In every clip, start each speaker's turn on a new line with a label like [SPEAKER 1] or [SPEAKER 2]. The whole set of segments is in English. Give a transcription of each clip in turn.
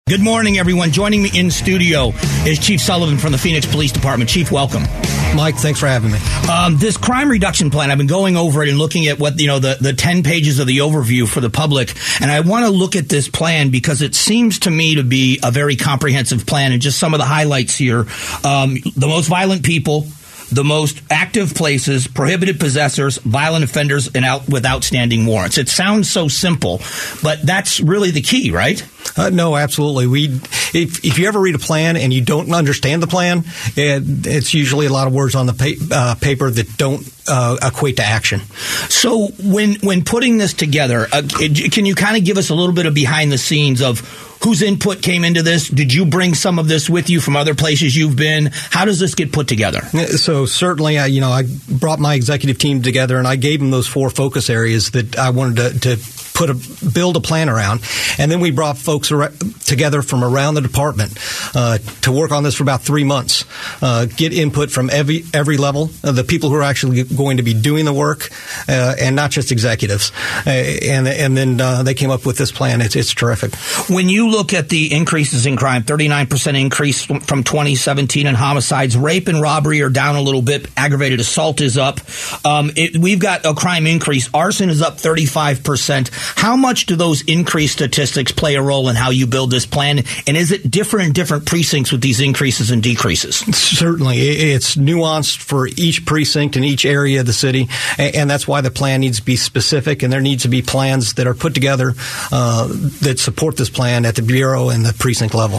[SPEAKER 1] Good morning, everyone. Joining me in studio is Chief Sullivan from the Phoenix Police Department. Chief, welcome.
[SPEAKER 2] Mike, thanks for having me.
[SPEAKER 1] This crime reduction plan, I've been going over it and looking at what, the 10 pages of the overview for the public. And I want to look at this plan because it seems to me to be a very comprehensive plan. And just some of the highlights here. The most violent people, the most active places, prohibited possessors, violent offenders, and with outstanding warrants. It sounds so simple, but that's really the key, right?
[SPEAKER 2] No, absolutely. If you ever read a plan and you don't understand the plan, it's usually a lot of words on the paper that don't equate to action.
[SPEAKER 1] So when putting this together, can you kind of give us a little bit of behind the scenes of whose input came into this? Did you bring some of this with you from other places you've been? How does this get put together?
[SPEAKER 2] So certainly, I brought my executive team together and I gave them those 4 focus areas that I wanted to build a plan around. And then we brought folks together from around the department to work on this for about 3 months, get input from every level of the people who are actually going to be doing the work, and not just executives. And then they came up with this plan. It's terrific.
[SPEAKER 1] When you look at the increases in crime, 39% increase from 2017 in homicides, rape and robbery are down a little bit, aggravated assault is up. We've got a crime increase. Arson is up 35%. How much do those increased statistics play a role in how you build this plan? And is it different in different precincts with these increases and decreases?
[SPEAKER 2] Certainly. It's nuanced for each precinct and each area of the city. And that's why the plan needs to be specific. And there needs to be plans that are put together that support this plan at the bureau and the precinct level.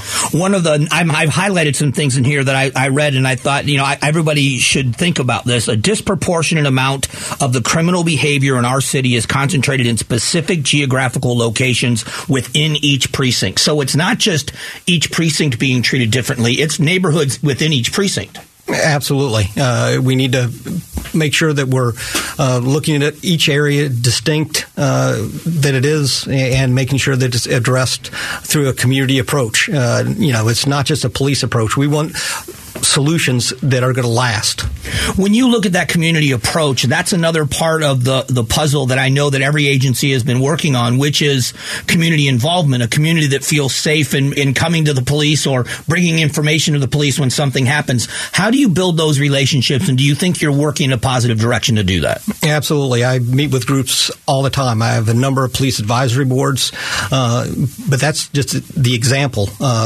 [SPEAKER 2] I've highlighted some things in here that I read and I thought, everybody should think about this. A disproportionate amount of the criminal behavior in our city is concentrated in specific geographical locations within each precinct. So it's not just each precinct being treated differently, it's neighborhoods within each precinct. Absolutely. We need to make sure that we're looking at each area distinct that it is and making sure that it's addressed through a community approach. It's not just a police approach. We want solutions that are going to last.
[SPEAKER 1] When you look at that community approach, that's another part of the puzzle that I know that every agency has been working on, which is community involvement, a community that feels safe in coming to the police or bringing information to the police when something happens. How do you build those relationships, and do you think you're working in a positive direction to do that?
[SPEAKER 2] Absolutely. I meet with groups all the time. I have a number of police advisory boards, but that's just the example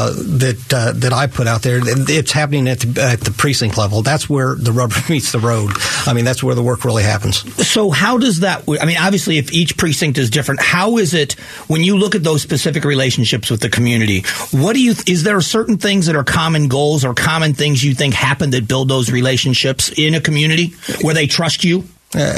[SPEAKER 2] that I put out there. It's happening at the precinct level. That's where the rubber meets the road. That's where the work really happens.
[SPEAKER 1] So how does that, obviously if each precinct is different, how is it when you look at those specific relationships with the community, is there certain things that are common goals or common things you think happen that build those relationships in a community where they trust you?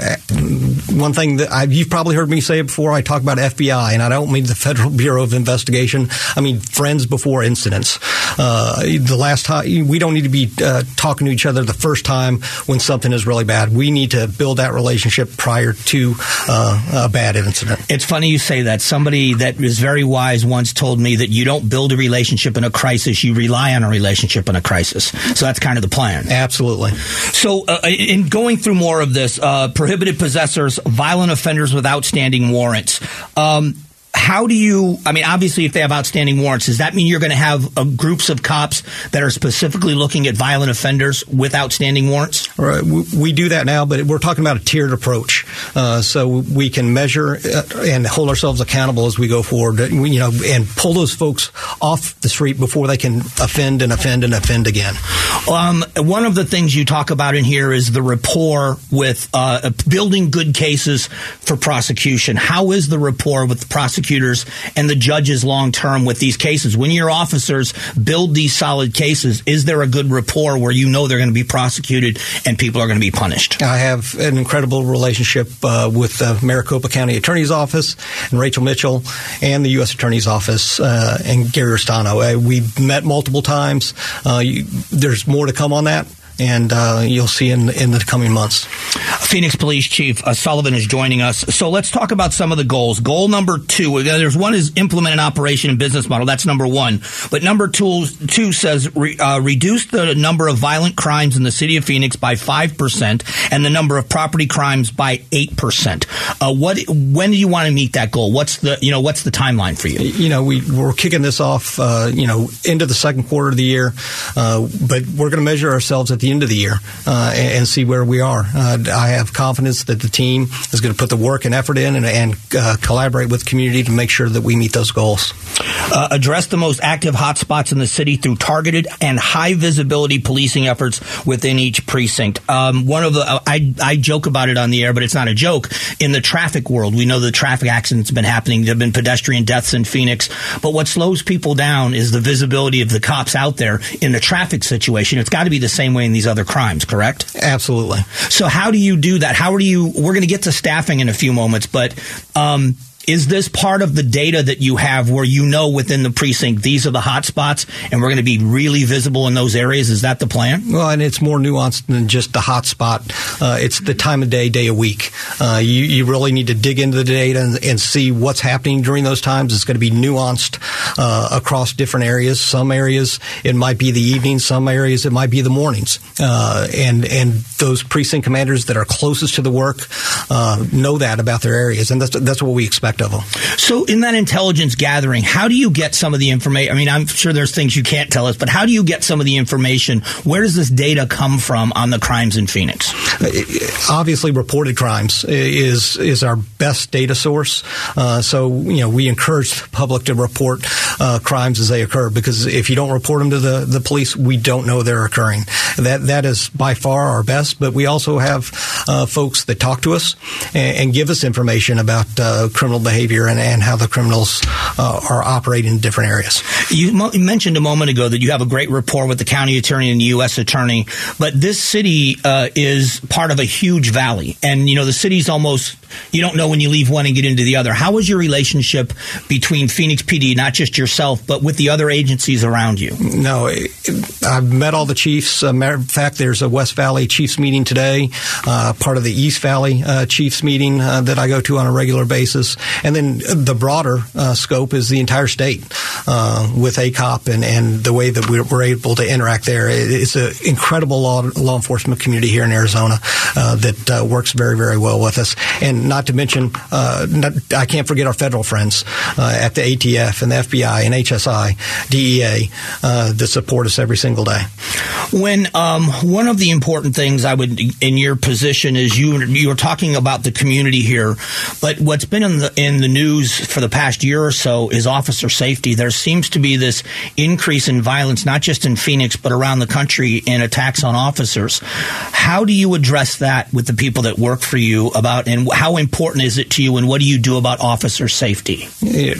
[SPEAKER 2] One thing that you've probably heard me say before, I talk about FBI, and I don't mean the Federal Bureau of Investigation. I mean friends before incidents. The last time, we don't need to be talking to each other the first time when something is really bad. We need to build that relationship prior to a bad incident.
[SPEAKER 1] It's funny you say that. Somebody that is very wise once told me that you don't build a relationship in a crisis, you rely on a relationship in a crisis. So that's kind of the plan.
[SPEAKER 2] Absolutely.
[SPEAKER 1] So in going through more of this, prohibited possessors, violent offenders with outstanding warrants. How do you, obviously if they have outstanding warrants, does that mean you're going to have groups of cops that are specifically looking at violent offenders with outstanding warrants?
[SPEAKER 2] Right. We do that now, but we're talking about a tiered approach. So we can measure and hold ourselves accountable as we go forward, and pull those folks off the street before they can offend and offend and offend again.
[SPEAKER 1] One of the things you talk about in here is the rapport with building good cases for prosecution. How is the rapport with the prosecutors and the judges long term with these cases? When your officers build these solid cases, is there a good rapport where you know they're going to be prosecuted and people are going to be punished?
[SPEAKER 2] I have an incredible relationship with the Maricopa County Attorney's Office and Rachel Mitchell and the U.S. Attorney's Office and Gary Restano. We've met multiple times. There's more to come on that. And you'll see in the coming months.
[SPEAKER 1] Phoenix Police Chief Sullivan is joining us. So let's talk about some of the goals. Goal number 2, there's one is implement an operation and business model. That's number 1. But number 2 says reduce the number of violent crimes in the city of Phoenix by 5% and the number of property crimes by 8%. When do you want to meet that goal? What's the timeline for you?
[SPEAKER 2] We're kicking this off, into the second quarter of the year, but we're going to measure ourselves at the end of the year and see where we are. I have confidence that the team is going to put the work and effort in and collaborate with the community to make sure that we meet those goals.
[SPEAKER 1] Address the most active hotspots in the city through targeted and high visibility policing efforts within each precinct. I joke about it on the air, but it's not a joke. In the traffic world, we know the traffic accidents have been happening. There have been pedestrian deaths in Phoenix. But what slows people down is the visibility of the cops out there in the traffic situation. It's got to be the same way in these other crimes, correct?
[SPEAKER 2] Absolutely.
[SPEAKER 1] So how do you do that? We're going to get to staffing in a few moments, but is this part of the data that you have where within the precinct these are the hot spots and we're going to be really visible in those areas? Is that the plan?
[SPEAKER 2] Well, and it's more nuanced than just the hot spot. It's the time of day of week. You really need to dig into the data and see what's happening during those times. It's going to be nuanced across different areas. Some areas it might be the evenings. Some areas it might be the mornings. And those precinct commanders that are closest to the work know that about their areas, and that's what we expect of them.
[SPEAKER 1] So in that intelligence gathering, how do you get some of the information? I mean, I'm sure there's things you can't tell us, but how do you get some of the information? Where does this data come from on the crimes in Phoenix?
[SPEAKER 2] Obviously, reported crimes is our best data source. So we encourage the public to report crimes as they occur, because if you don't report them to the police, we don't know they're occurring. That is by far our best, but we also have folks that talk to us and give us information about criminal behavior and how the criminals are operating in different areas.
[SPEAKER 1] You mentioned a moment ago that you have a great rapport with the county attorney and the U.S. attorney, but this city is part of a huge valley, and the city's almost, you don't know when you leave one and get into the other. How is your relationship between Phoenix PD, not just yourself, but with the other agencies around you?
[SPEAKER 2] No, I've met all the chiefs. Matter of fact, there's a West Valley Chiefs meeting today, part of the East Valley Chiefs meeting that I go to on a regular basis. And then the broader scope is the entire state with ACOP and the way that we're able to interact there. It's an incredible law enforcement community here in Arizona that works very, very well with us. And not to mention, I can't forget our federal friends at the ATF and the FBI and HSI, DEA that support us every single day.
[SPEAKER 1] When one of the important things in your position is you were talking about the community here, but what's been in the news for the past year or so is officer safety. There seems to be this increase in violence, not just in Phoenix, but around the country, in attacks on officers. How do you address that with the people that work for you and how important is it to you, and what do you do about officer safety?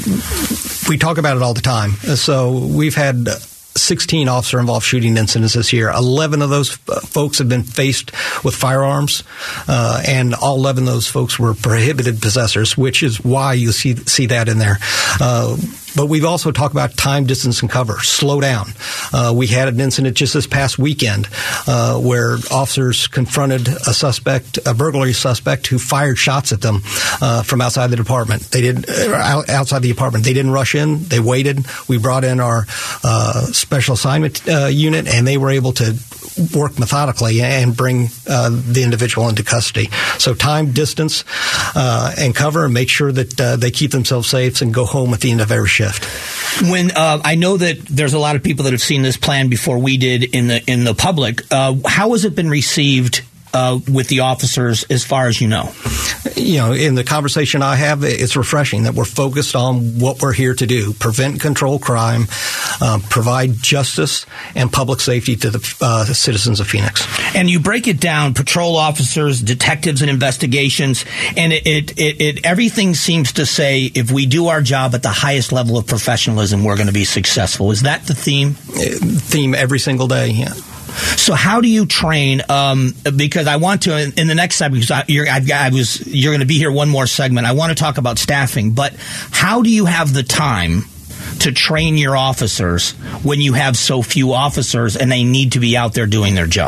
[SPEAKER 2] We talk about it all the time. So we've had 16 officer-involved shooting incidents this year. 11 of those folks have been faced with firearms, and all 11 of those folks were prohibited possessors, which is why you see that in there. But we've also talked about time, distance, and cover. Slow down. We had an incident just this past weekend where officers confronted a burglary suspect who fired shots at them from outside the department. Outside the apartment. They didn't rush in. They waited. We brought in our special assignment unit, and they were able to work methodically and bring the individual into custody. So time, distance, and cover, and make sure that they keep themselves safe and go home at the end of every shift.
[SPEAKER 1] When I know that there's a lot of people that have seen this plan before we did in the public, how has it been received with the officers, as far as you know?
[SPEAKER 2] In the conversation I have, it's refreshing that we're focused on what we're here to do: prevent and control crime, provide justice and public safety to the citizens of Phoenix. And
[SPEAKER 1] you break it down: patrol officers, detectives, and investigations, and it everything seems to say if we do our job at the highest level of professionalism, we're going to be successful. Is that the theme? Theme every single day, yeah. So how do you train? Because I want to, in the next segment, because you're going to be here one more segment, I want to talk about staffing. But how do you have the time to train your officers when you have so few officers and they need to be out there doing their job?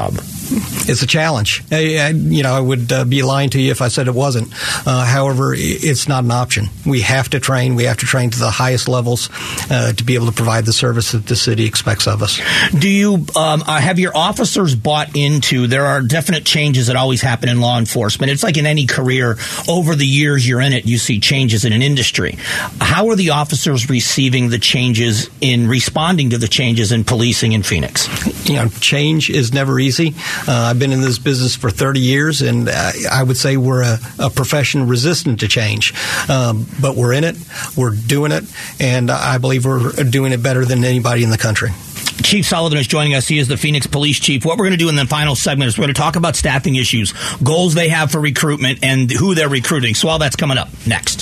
[SPEAKER 2] It's a challenge. I would be lying to you if I said it wasn't. However, it's not an option. We have to train. We have to train to the highest levels to be able to provide the service that the city expects of us.
[SPEAKER 1] Do you have your officers bought into? There are definite changes that always happen in law enforcement. It's like in any career. Over the years you're in it, you see changes in an industry. How are the officers receiving the changes in responding to the changes in policing in Phoenix?
[SPEAKER 2] Change is never easy. I've been in this business for 30 years, and I would say we're a profession resistant to change. But we're in it, we're doing it, and I believe we're doing it better than anybody in the country.
[SPEAKER 1] Chief Sullivan is joining us. He is the Phoenix Police Chief. What we're going to do in the final segment is we're going to talk about staffing issues, goals they have for recruitment, and who they're recruiting. So all that's coming up next.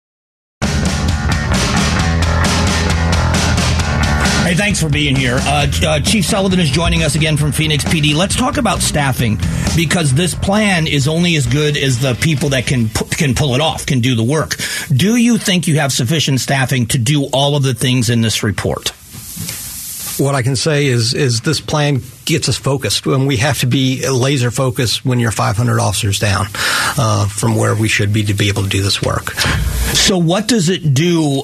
[SPEAKER 1] Hey, thanks for being here. Chief Sullivan is joining us again from Phoenix PD. Let's talk about staffing, because this plan is only as good as the people that can pull it off, can do the work. Do you think you have sufficient staffing to do all of the things in this report?
[SPEAKER 2] What I can say is this plan gets us focused, and we have to be laser focused when you're 500 officers down from where we should be to be able to do this work.
[SPEAKER 1] So what does it do?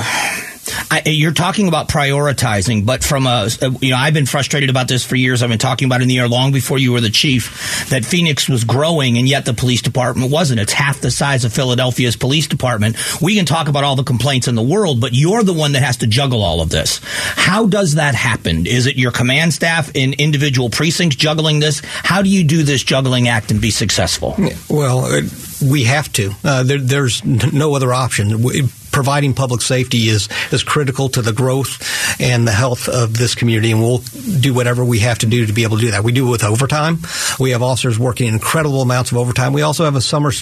[SPEAKER 1] You're talking about prioritizing, but from I've been frustrated about this for years. I've been talking about it in the air long before you were the chief, that Phoenix was growing, and yet the police department wasn't. It's half the size of Philadelphia's police department. We can talk about all the complaints in the world, but you're the one that has to juggle all of this. How does that happen? Is it your command staff in individual precincts juggling this? How do you do this juggling act and be successful?
[SPEAKER 2] Well, we have to. There's no other option. Providing public safety is critical to the growth and the health of this community, and we'll do whatever we have to do to be able to do that. We do it with overtime. We have officers working incredible amounts of overtime. We also have a summer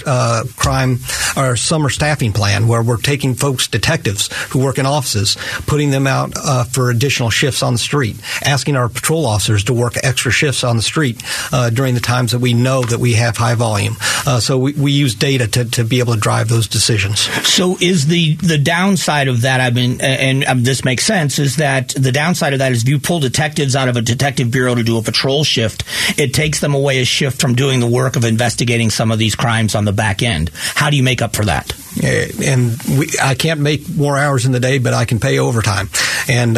[SPEAKER 2] staffing plan where we're taking detectives who work in offices, putting them out for additional shifts on the street, asking our patrol officers to work extra shifts on the street during the times that we know that we have high volume. So we use data to be able to drive those decisions.
[SPEAKER 1] So is the downside of that, this makes sense, is that the downside of that is if you pull detectives out of a detective bureau to do a patrol shift, it takes them away a shift from doing the work of investigating some of these crimes on the back end. How do you make up for that?
[SPEAKER 2] And I can't make more hours in the day, but I can pay overtime. And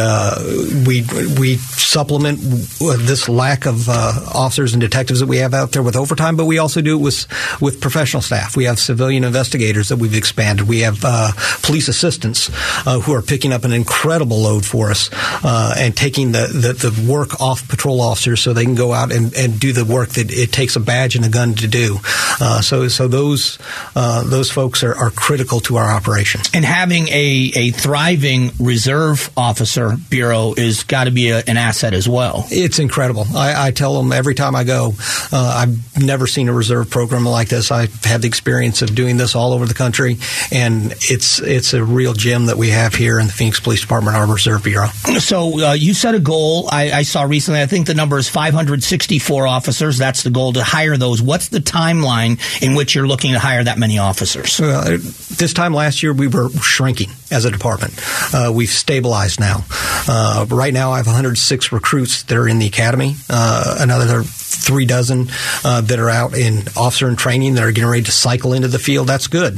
[SPEAKER 2] we supplement this lack of officers and detectives that we have out there with overtime, but we also do it with professional staff. We have civilian investigators that we've expanded. We have police assistants who are picking up an incredible load for us and taking the work off patrol officers so they can go out and do the work that it takes a badge and a gun to do. So those folks are critical to our operation. And
[SPEAKER 1] having a thriving reserve officer bureau is got to be an asset as well.
[SPEAKER 2] It's incredible. I tell them every time I go, I've never seen a reserve program like this. I've had the experience of doing this all over the country, and it's a real gem that we have here in the Phoenix Police Department, our Reserve Bureau.
[SPEAKER 1] So you set a goal. I saw recently, I think the number is 564 officers. That's the goal, to hire those. What's the timeline in which you're looking to hire that many officers?
[SPEAKER 2] This time last year, we were shrinking as a department. We've stabilized now. Right now, I have 106 recruits that are in the academy, another 3 dozen that are out in officer and training that are getting ready to cycle into the field. That's good.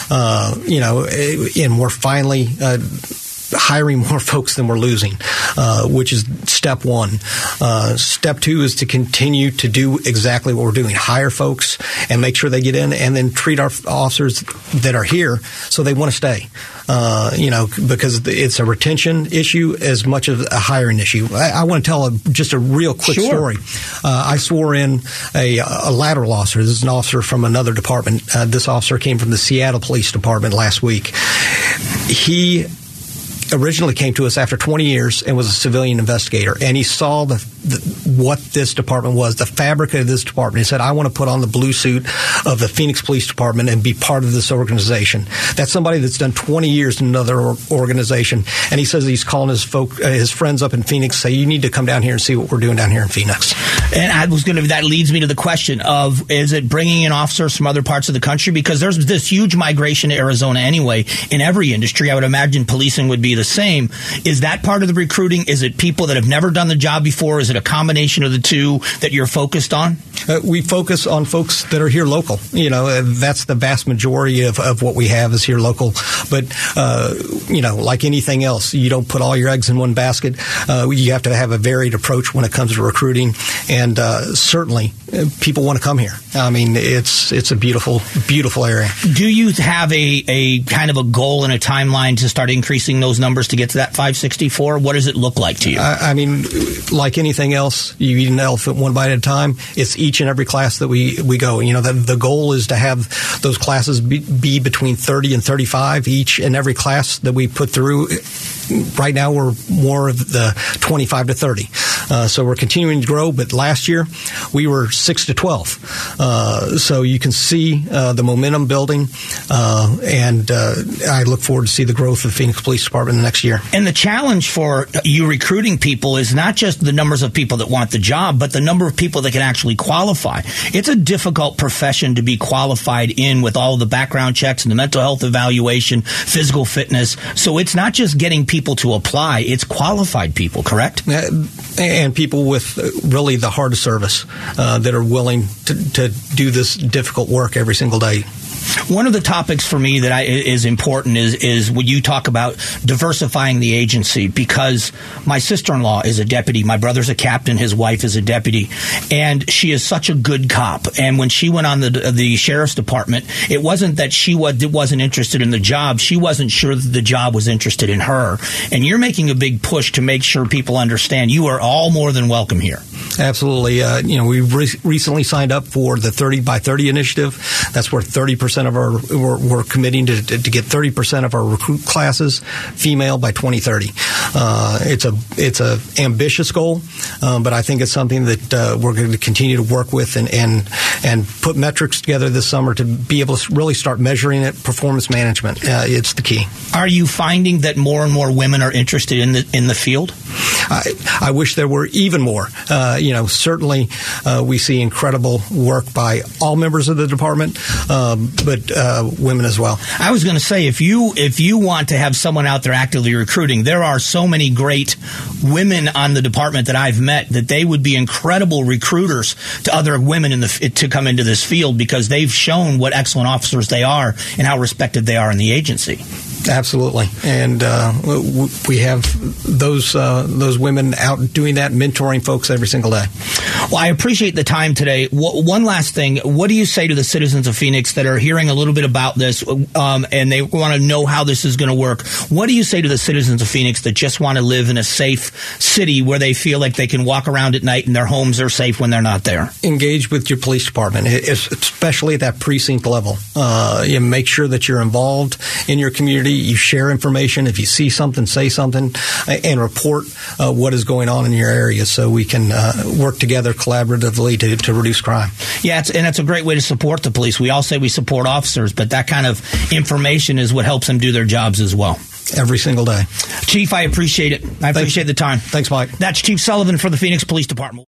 [SPEAKER 2] And we're finally hiring more folks than we're losing, which is step one. Step two is to continue to do exactly what we're doing, hire folks and make sure they get in, and then treat our officers that are here so they want to stay. Because it's a retention issue as much as a hiring issue. I want to tell just a real quick story. I swore in a lateral officer. This is an officer from another department. This officer came from the Seattle Police Department last week. He originally came to us after 20 years and was a civilian investigator, and he saw what this department was, the fabric of this department. He said, I want to put on the blue suit of the Phoenix Police Department and be part of this organization. That's somebody that's done 20 years in another organization, and he says he's calling his friends up in Phoenix, say, you need to come down here and see what we're doing down here in Phoenix.
[SPEAKER 1] And that leads me to the question of, is it bringing in officers from other parts of the country? Because there's this huge migration to Arizona anyway in every industry. I would imagine policing would be the same. Is that part of the recruiting? Is it people that have never done the job before? Is it a combination of the two that you're focused on?
[SPEAKER 2] We focus on folks that are here local. That's the vast majority of what we have is here local. But, like anything else, you don't put all your eggs in one basket. You have to have a varied approach when it comes to recruiting. And certainly, people want to come here. I mean, it's a beautiful, beautiful area.
[SPEAKER 1] Do you have a kind of a goal and a timeline to start increasing those numbers to get to that 564? What does it look like to you?
[SPEAKER 2] I mean, like anything else, you eat an elephant one bite at a time. It's each and every class that we go. The goal is to have those classes be between 30 and 35 each and every class that we put through. Right now, we're more of the 25 to 30. So we're continuing to grow, but last year we were 6 to 12. So you can see the momentum building, and I look forward to see the growth of the Phoenix Police Department in the next year.
[SPEAKER 1] And the challenge for you recruiting people is not just the numbers of people that want the job, but the number of people that can actually qualify. It's a difficult profession to be qualified in with all the background checks and the mental health evaluation, physical fitness. So it's not just getting people to apply, it's qualified people, correct?
[SPEAKER 2] And people with really the heart of service that are willing to do this difficult work every single day.
[SPEAKER 1] One of the topics for me that is important is when you talk about diversifying the agency, because my sister-in-law is a deputy, my brother's a captain, his wife is a deputy, and she is such a good cop. And when she went on the sheriff's department, it wasn't that she wasn't interested in the job, she wasn't sure that the job was interested in her. And you're making a big push to make sure people understand you are all more than welcome here.
[SPEAKER 2] Absolutely. We recently signed up for the 30 by 30 initiative. That's where 30% of we're committing to get 30% of our recruit classes female by 2030. It's a ambitious goal, but I think it's something that we're going to continue to work with and put metrics together this summer to be able to really start measuring it. Performance management, it's the key.
[SPEAKER 1] Are you finding that more and more women are interested in the field?
[SPEAKER 2] I wish there were even more. Certainly we see incredible work by all members of the department, but women as well.
[SPEAKER 1] I was going to say, if you want to have someone out there actively recruiting, there are so many great women on the department that I've met that they would be incredible recruiters to other women to come into this field, because they've shown what excellent officers they are and how respected they are in the agency.
[SPEAKER 2] Absolutely, and we have those women out doing that, mentoring folks every single day.
[SPEAKER 1] Well, I appreciate the time today. One last thing, what do you say to the citizens of Phoenix that are hearing a little bit about this and they want to know how this is going to work? What do you say to the citizens of Phoenix that just want to live in a safe city where they feel like they can walk around at night and their homes are safe when they're not there?
[SPEAKER 2] Engage with your police department, especially at that precinct level. You make sure that you're involved in your community. You share information. If you see something, say something, and report what is going on in your area so we can work together collaboratively to reduce crime.
[SPEAKER 1] Yeah, and it's a great way to support the police. We all say we support officers, but that kind of information is what helps them do their jobs as well.
[SPEAKER 2] Every single day.
[SPEAKER 1] Chief, I appreciate it. I appreciate the time.
[SPEAKER 2] Thanks, Mike.
[SPEAKER 1] That's Chief Sullivan for the Phoenix Police Department.